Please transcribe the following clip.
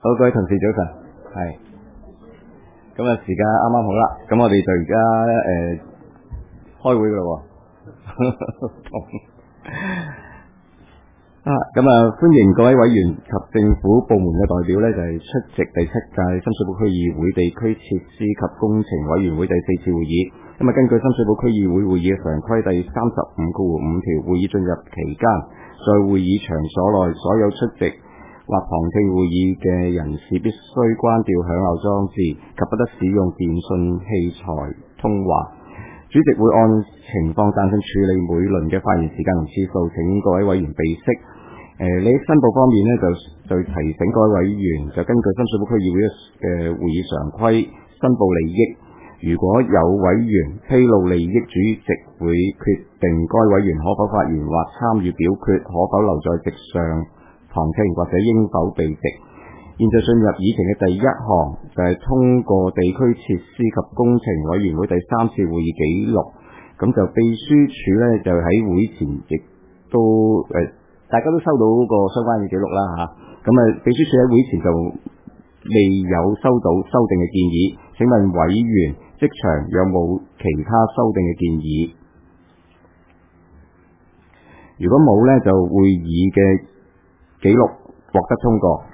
好，各位同事早晨，係，咁啊時間啱啱好啦，咁我哋就而家開會噶咯喎，咁啊歡迎各位委員及政府部門嘅代表呢，就係出席第7屆深水埗區議會地區設施及工程委員會第4次會議。咁啊根據深水埗區議會會議嘅常規第35.5條，會議進入期間，在會議場所內所有出席或旁聽會議嘅人士必須關掉響鬧裝置及不得使用電訊器材通話。主席會按情況彈性處理每輪嘅發言時間同次數，請各位委員備悉。利益申報方面呢，就提醒各位委員，就根據深水埗區議會嘅會議常規申報利益。如果有委員披露利益，主席會決定該委員可否發言或參與表決，可否留在席上旁聽或者應否避席。現在進入議程嘅第一項，就係通過地區設施及工程委員會第3次會議記錄。咁就秘書處呢，就喺會前亦都大家都收到個相關嘅記錄啦嚇。咁秘書處喺會前就未有收到修訂嘅建議。請問委員即場有冇其他修訂嘅建議？如果冇呢，就會議嘅記錄獲得通過。